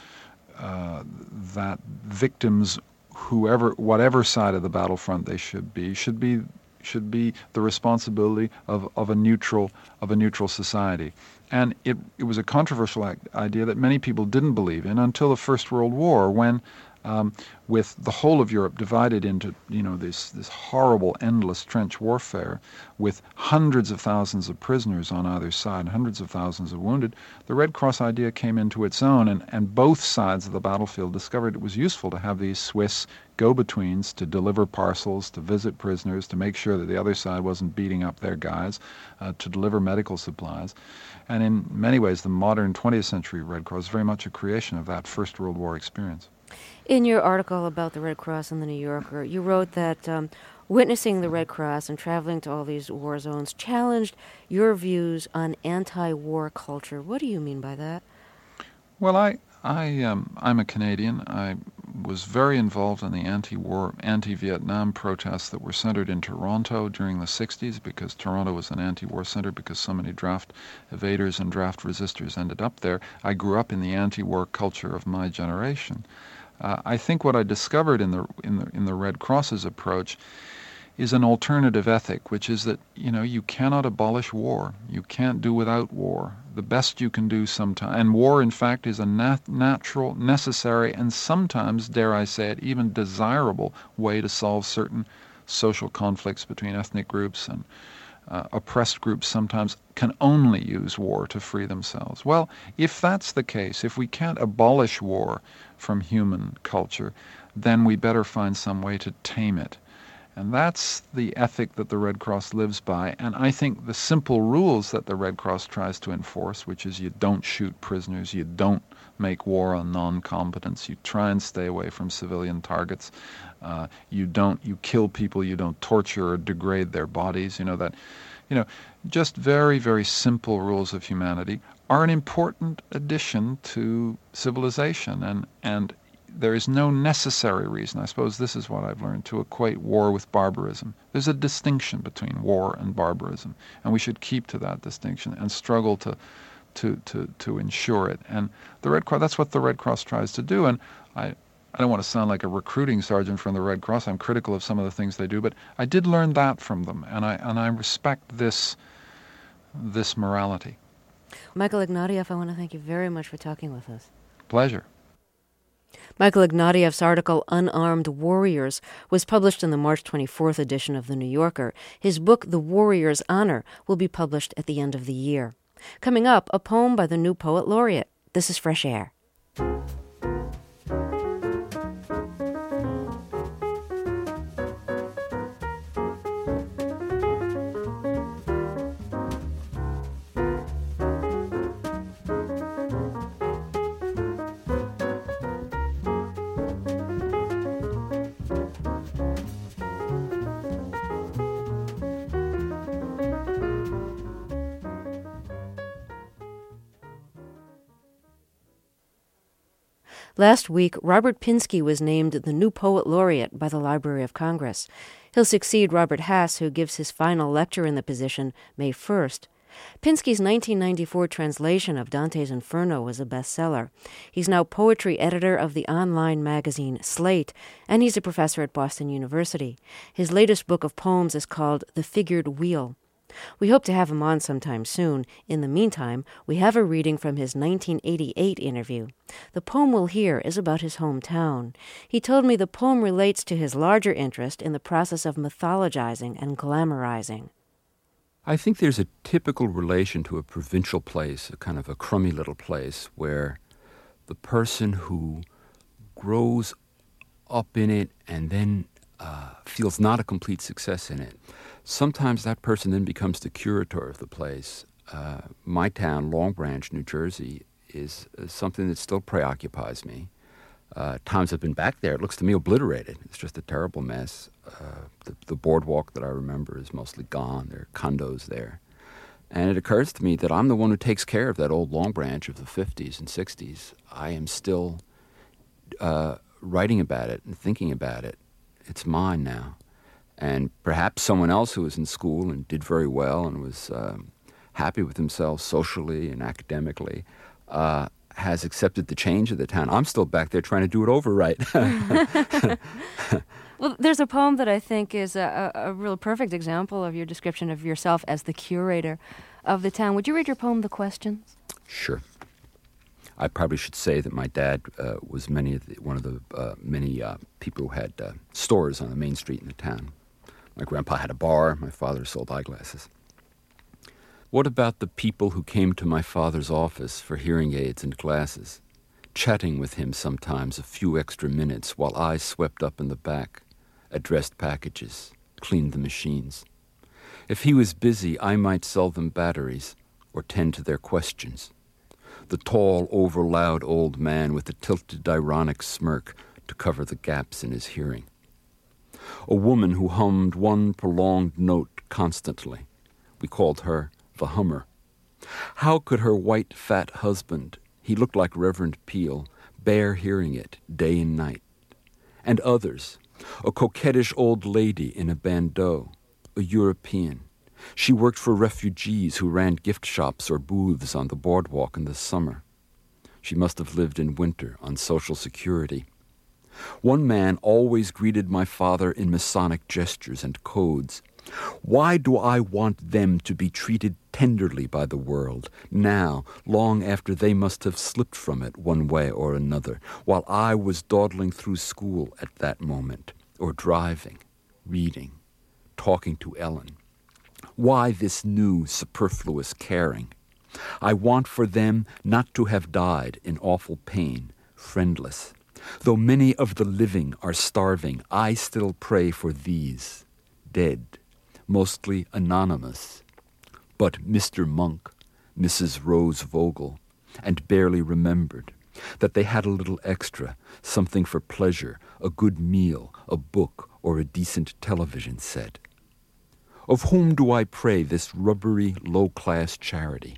that victims, whatever side of the battlefront they should be the responsibility of a neutral society. And it was a controversial idea that many people didn't believe in until the First World War, when with the whole of Europe divided into, this horrible, endless trench warfare with hundreds of thousands of prisoners on either side, hundreds of thousands of wounded, the Red Cross idea came into its own, and both sides of the battlefield discovered it was useful to have these Swiss go-betweens to deliver parcels, to visit prisoners, to make sure that the other side wasn't beating up their guys, to deliver medical supplies. And in many ways, the modern 20th century Red Cross is very much a creation of that First World War experience. In your article about the Red Cross in the New Yorker, you wrote that witnessing the Red Cross and traveling to all these war zones challenged your views on anti-war culture. What do you mean by that? Well, I'm a Canadian. I was very involved in the anti-war, anti-Vietnam protests that were centered in Toronto during the 60s, because Toronto was an anti-war center because so many draft evaders and draft resistors ended up there. I grew up in the anti-war culture of my generation. I think what I discovered in the Red Cross's approach is an alternative ethic, which is that, you cannot abolish war. You can't do without war. The best you can do sometimes, and war, in fact, is a natural, necessary, and sometimes, dare I say it, even desirable way to solve certain social conflicts between ethnic groups, and oppressed groups sometimes can only use war to free themselves. Well, if that's the case, if we can't abolish war from human culture, then we better find some way to tame it. And that's the ethic that the Red Cross lives by. And I think the simple rules that the Red Cross tries to enforce, which is you don't shoot prisoners, you don't make war on non-combatants, you try and stay away from civilian targets, you kill people, you don't torture or degrade their bodies, just very, very simple rules of humanity are an important addition to civilization. And there is no necessary reason, I suppose this is what I've learned, to equate war with barbarism. There's a distinction between war and barbarism, and we should keep to that distinction and struggle to ensure it. And the Red Cross, that's what the Red Cross tries to do. And I don't want to sound like a recruiting sergeant from the Red Cross. I'm critical of some of the things they do, but I did learn that from them, and I respect this morality. Michael Ignatieff, I want to thank you very much for talking with us. Pleasure. Michael Ignatieff's article, Unarmed Warriors, was published in the March 24th edition of The New Yorker. His book, The Warrior's Honor, will be published at the end of the year. Coming up, a poem by the new poet laureate. This is Fresh Air. Last week, Robert Pinsky was named the new poet laureate by the Library of Congress. He'll succeed Robert Hass, who gives his final lecture in the position May 1st. Pinsky's 1994 translation of Dante's Inferno was a bestseller. He's now poetry editor of the online magazine Slate, and he's a professor at Boston University. His latest book of poems is called The Figured Wheel. We hope to have him on sometime soon. In the meantime, we have a reading from his 1988 interview. The poem we'll hear is about his hometown. He told me the poem relates to his larger interest in the process of mythologizing and glamorizing. I think there's a typical relation to a provincial place, a kind of a crummy little place, where the person who grows up in it and then feels not a complete success in it, sometimes that person then becomes the curator of the place. My town, Long Branch, New Jersey, is something that still preoccupies me. Times I've been back there, it looks to me obliterated. It's just a terrible mess. The boardwalk that I remember is mostly gone. There are condos there. And it occurs to me that I'm the one who takes care of that old Long Branch of the 50s and 60s. I am still writing about it and thinking about it. It's mine now. And perhaps someone else who was in school and did very well and was happy with himself socially and academically has accepted the change of the town. I'm still back there trying to do it over right. Well, there's a poem that I think is a real perfect example of your description of yourself as the curator of the town. Would you read your poem, The Questions? Sure. I probably should say that my dad was one of the many people who had stores on the main street in the town. My grandpa had a bar. My father sold eyeglasses. What about the people who came to my father's office for hearing aids and glasses, chatting with him sometimes a few extra minutes while I swept up in the back, addressed packages, cleaned the machines? If he was busy, I might sell them batteries or tend to their questions. The tall, over-loud old man with a tilted, ironic smirk to cover the gaps in his hearing. A woman who hummed one prolonged note constantly. We called her the Hummer. How could her white, fat husband, he looked like Reverend Peel, bear hearing it day and night? And others, a coquettish old lady in a bandeau, a European. She worked for refugees who ran gift shops or booths on the boardwalk in the summer. She must have lived in winter on Social Security. One man always greeted my father in Masonic gestures and codes. Why do I want them to be treated tenderly by the world, now, long after they must have slipped from it one way or another, while I was dawdling through school at that moment, or driving, reading, talking to Ellen? Why this new superfluous caring? I want for them not to have died in awful pain, friendless. Though many of the living are starving, I still pray for these, dead, mostly anonymous. But Mr. Monk, Mrs. Rose Vogel, and barely remembered, that they had a little extra, something for pleasure, a good meal, a book, or a decent television set. Of whom do I pray this rubbery, low-class charity?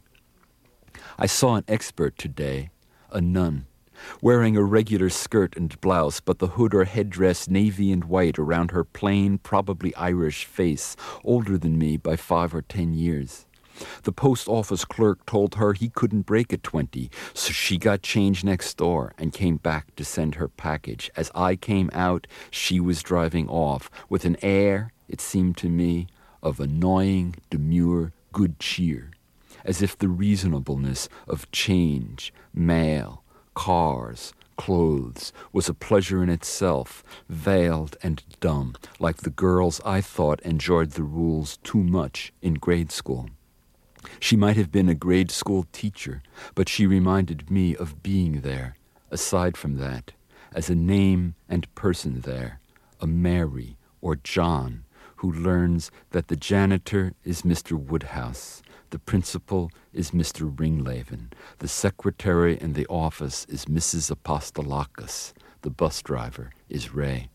I saw an expert today, a nun, wearing a regular skirt and blouse, but the hood or headdress navy and white around her plain, probably Irish face, older than me by 5 or 10 years. The post office clerk told her he couldn't break at 20, so she got change next door and came back to send her package. As I came out, she was driving off, with an air, it seemed to me, of annoying, demure good cheer, as if the reasonableness of change, mail, cars, clothes, was a pleasure in itself, veiled and dumb, like the girls I thought enjoyed the rules too much in grade school. She might have been a grade school teacher, but she reminded me of being there, aside from that, as a name and person there, a Mary or John, who learns that the janitor is Mr. Woodhouse, the principal is Mr. Ringlaven, the secretary in the office is Mrs. Apostolakis, the bus driver is Ray.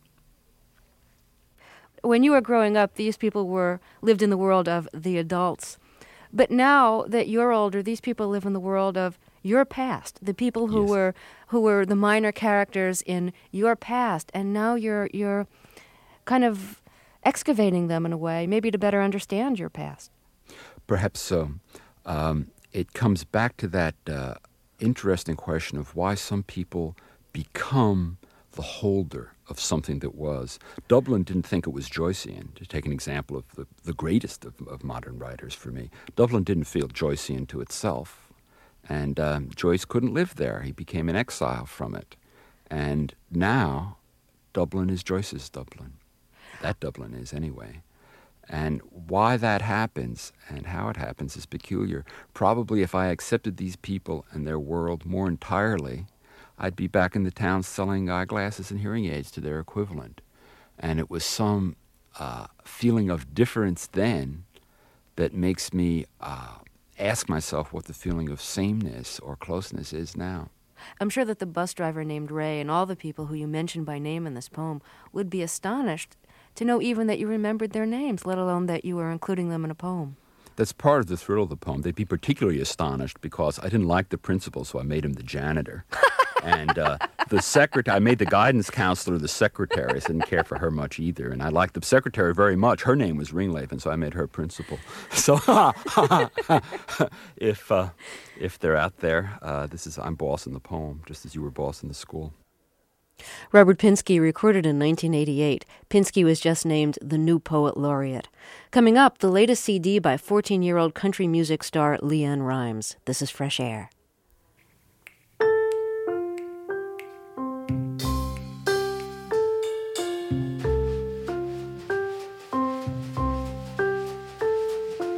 When you were growing up, these people lived in the world of the adults. But now that you're older, these people live in the world of your past, the people who were the minor characters in your past, and now you're kind of excavating them in a way, maybe to better understand your past. Perhaps so. It comes back to that interesting question of why some people become the holder of something that was. Dublin didn't think it was Joycean, to take an example of the greatest of modern writers for me. Dublin didn't feel Joycean to itself, and Joyce couldn't live there. He became an exile from it. And now, Dublin is Joyce's Dublin. That Dublin is, anyway. And why that happens and how it happens is peculiar. Probably if I accepted these people and their world more entirely, I'd be back in the town selling eyeglasses and hearing aids to their equivalent. And it was some feeling of difference then that makes me ask myself what the feeling of sameness or closeness is now. I'm sure that the bus driver named Ray and all the people who you mention by name in this poem would be astonished to know even that you remembered their names, let alone that you were including them in a poem. That's part of the thrill of the poem. They'd be particularly astonished because I didn't like the principal, so I made him the janitor. And the secretary, I made the guidance counselor the secretary. So I didn't care for her much either. And I liked the secretary very much. Her name was Ringlaven, so I made her principal. So if they're out there, I'm boss in the poem, just as you were boss in the school. Robert Pinsky recorded in 1988. Pinsky was just named the new poet laureate. Coming up, the latest CD by 14-year-old country music star LeAnn Rimes. This is Fresh Air.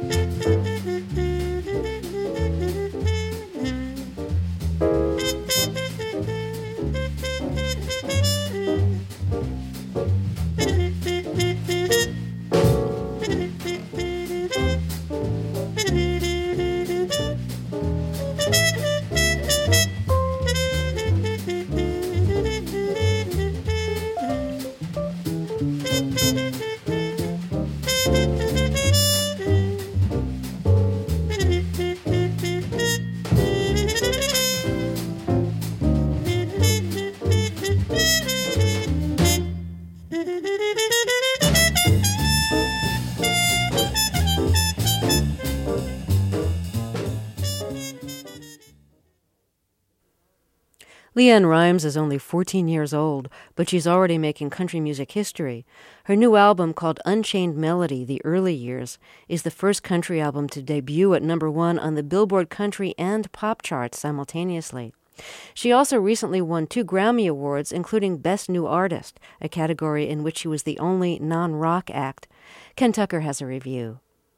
LeAnn Rimes is only 14 years old, but she's already making country music history. Her new album, called Unchained Melody: The Early Years, is the first country album to debut at #1 on the Billboard country and pop charts simultaneously. She also recently won 2 Grammy Awards, including Best New Artist, a category in which she was the only non-rock act. Ken Tucker has a review.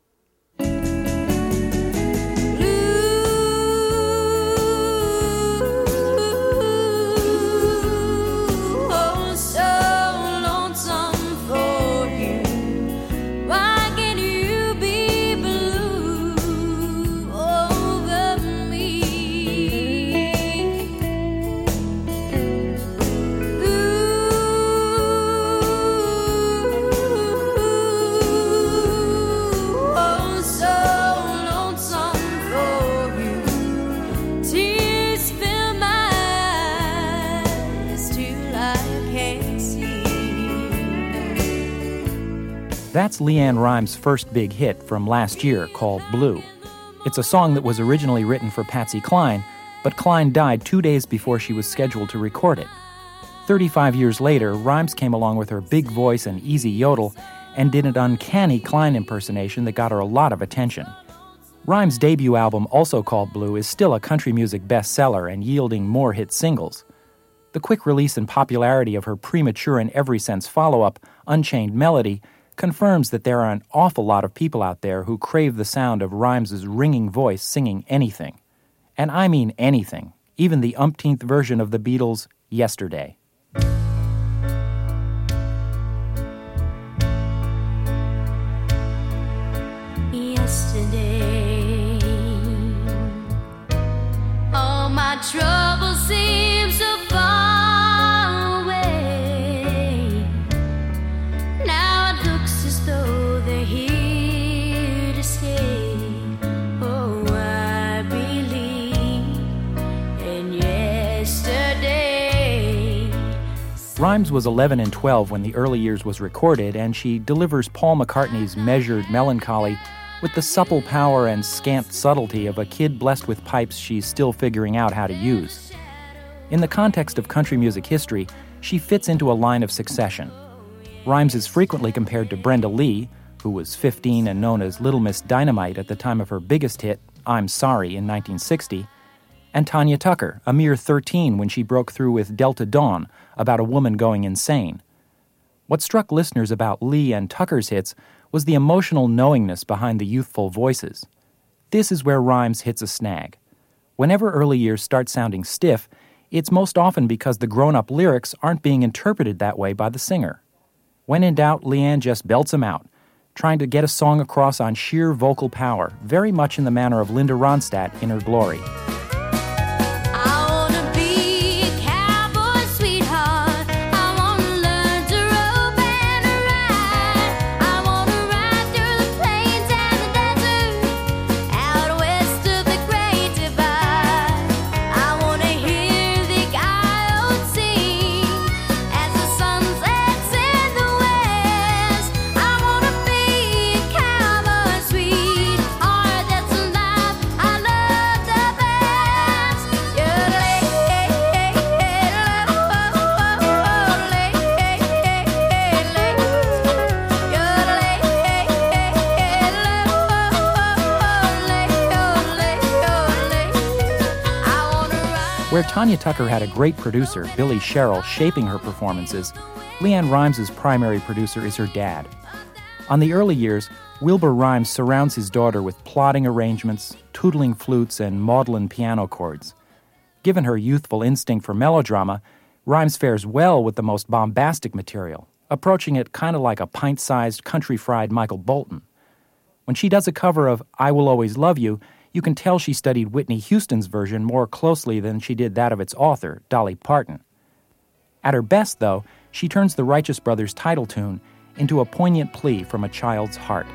That's LeAnn Rimes' first big hit from last year, called Blue. It's a song that was originally written for Patsy Cline, but Cline died 2 days before she was scheduled to record it. 35 years later, Rimes came along with her big voice and easy yodel and did an uncanny Cline impersonation that got her a lot of attention. Rimes' debut album, also called Blue, is still a country music bestseller and yielding more hit singles. The quick release and popularity of her premature in every sense follow-up, Unchained Melody, confirms that there are an awful lot of people out there who crave the sound of Rimes' ringing voice singing anything. And I mean anything, even the umpteenth version of the Beatles' Yesterday. Yesterday, all my troubles seem so far away. Now it looks as though they're here to stay. Oh, I believe in yesterday. Rimes was 11 and 12 when The Early Years was recorded, and she delivers Paul McCartney's measured melancholy with the supple power and scant subtlety of a kid blessed with pipes she's still figuring out how to use. In the context of country music history, she fits into a line of succession. Rimes is frequently compared to Brenda Lee, who was 15 and known as Little Miss Dynamite at the time of her biggest hit, I'm Sorry, in 1960, and Tanya Tucker, a mere 13 when she broke through with Delta Dawn, about a woman going insane. What struck listeners about Lee and Tucker's hits was the emotional knowingness behind the youthful voices. This is where Rimes hits a snag. Whenever Early Years start sounding stiff, it's most often because the grown-up lyrics aren't being interpreted that way by the singer. When in doubt, LeAnn just belts them out, trying to get a song across on sheer vocal power, very much in the manner of Linda Ronstadt in her glory. Where Tanya Tucker had a great producer, Billy Sherrill, shaping her performances, LeAnn Rimes' primary producer is her dad. On the early years, Wilbur Rimes surrounds his daughter with plodding arrangements, tootling flutes, and maudlin piano chords. Given her youthful instinct for melodrama, Rimes fares well with the most bombastic material, approaching it kind of like a pint-sized country-fried Michael Bolton. When she does a cover of I Will Always Love You, you can tell she studied Whitney Houston's version more closely than she did that of its author, Dolly Parton. At her best, though, she turns the Righteous Brothers' title tune into a poignant plea from a child's heart.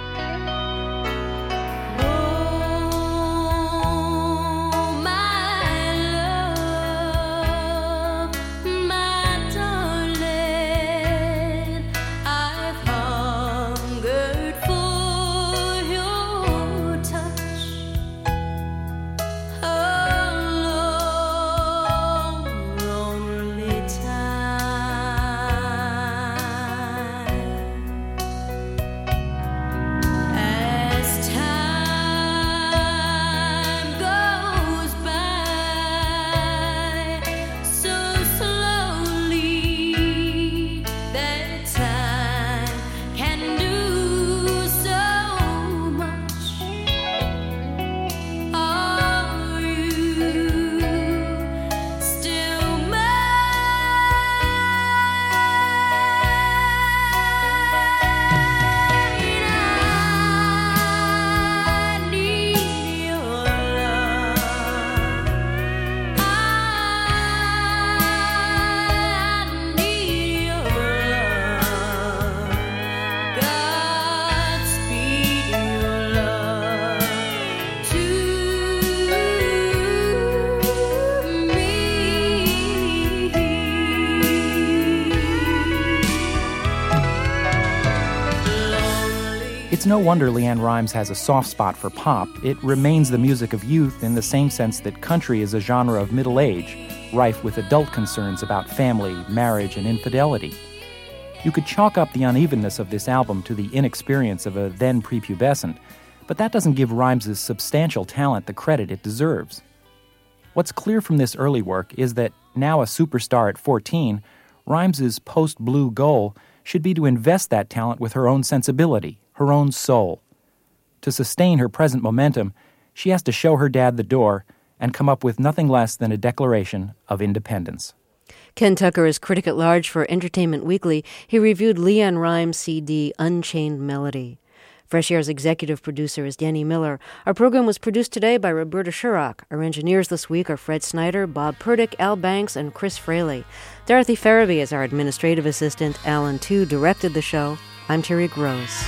It's no wonder LeAnn Rimes has a soft spot for pop. It remains the music of youth in the same sense that country is a genre of middle age, rife with adult concerns about family, marriage, and infidelity. You could chalk up the unevenness of this album to the inexperience of a then prepubescent, but that doesn't give Rimes' substantial talent the credit it deserves. What's clear from this early work is that, now a superstar at 14, Rimes' post-blue goal should be to invest that talent with her own sensibility, her own soul. To sustain her present momentum, she has to show her dad the door and come up with nothing less than a declaration of independence. Ken Tucker is critic at large for Entertainment Weekly. He reviewed LeAnn Rimes' CD, Unchained Melody. Fresh Air's executive producer is Danny Miller. Our program was produced today by Roberta Shurrock. Our engineers this week are Fred Snyder, Bob Purdick, Al Banks, and Chris Fraley. Dorothy Farabee is our administrative assistant. Alan Tu directed the show. I'm Terry Gross.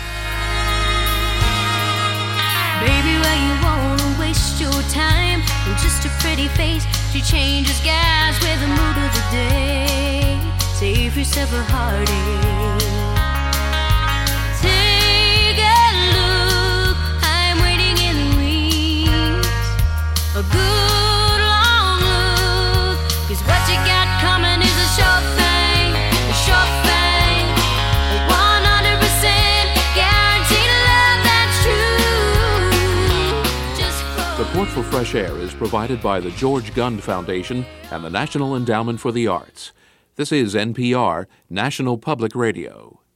Baby, why you wanna waste your time with just a pretty face? She changes guys with the mood of the day. Save yourself a heartache. Take a look, I'm waiting in the wings. A good long look, 'cause what you got coming is a sure thing, a sure thing. 100% guaranteed love that's true. Just Support for Fresh Air is provided by the George Gund Foundation and the National Endowment for the Arts. This is NPR, National Public Radio.